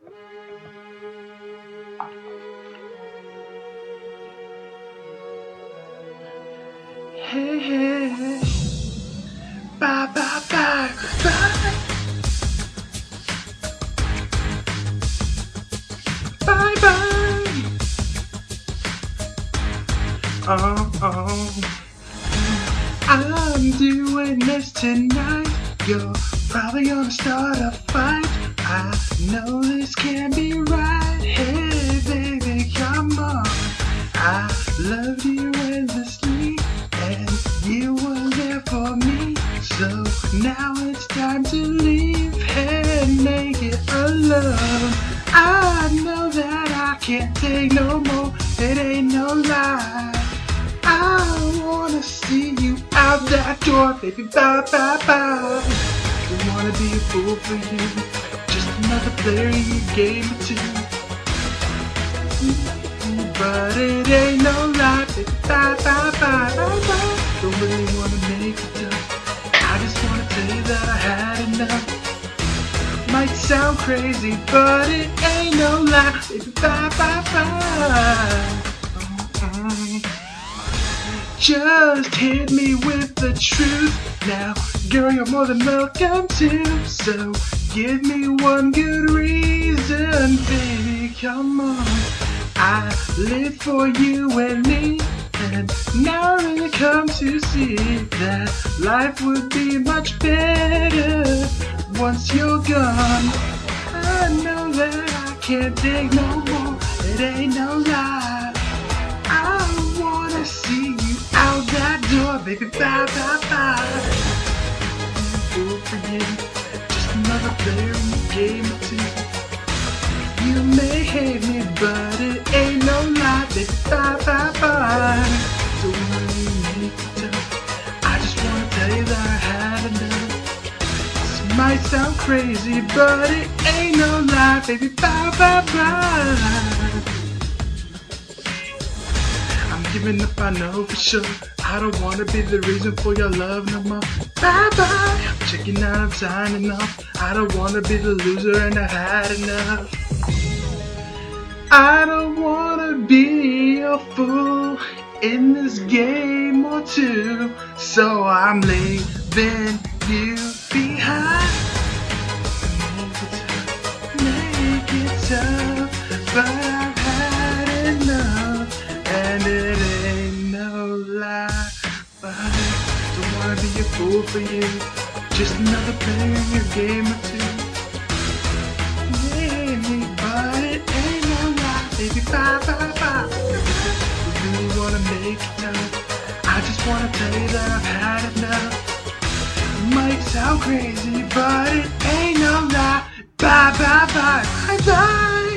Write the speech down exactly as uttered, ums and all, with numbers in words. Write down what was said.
Hey, hey, hey. Bye, bye, bye, bye. Bye, bye. Oh, oh. I'm doing this tonight. You're probably gonna start a fight. I know this can't be right. Hey, baby, come on. I loved you endlessly, and you were there for me. So now it's time to leave and make it alone. I know that I can't take no more. It ain't no lie. I wanna see you out that door, baby, bye, bye, bye. Don't wanna be a fool for you, just another player in your game or two. But it ain't no lie, baby, bye, bye, bye, bye, bye. Don't really wanna make it tough, I just wanna tell you that I had enough. Might sound crazy, but it ain't no lie, baby, bye, bye, bye. Just hit me with the truth now, girl, you're more than welcome to. So give me one good reason, baby, come on. I live for you and me, and now I really come to see that life would be much better once you're gone. I know that I can't take no more, it ain't no lie. I wanna see you out that door, baby, bye, bye, bye. Fool for you, just another player in the game or two. You may hate me, but it ain't no lie, baby, bye, bye, bye. Don't really make it tough, I just wanna tell you that I had enough. This might sound crazy, but it ain't no lie, baby, bye, bye, bye. I'm giving up, I know for sure. I don't wanna be the reason for your love no more. Bye bye, I'm checking out, I'm signing off. I don't wanna be the loser and I had enough. I don't wanna be a fool in this game or two, so I'm leaving you behind. Make it tough, but I've had enough, and it ain't no lie. But I don't wanna be a fool for you, just another player in your game or two. Maybe, but it ain't no lie, baby, bye, bye, bye. I really wanna make it tough, I just wanna tell you that I've had enough. It might sound crazy, but it ain't no lie. Bye, bye, bye, bye, bye.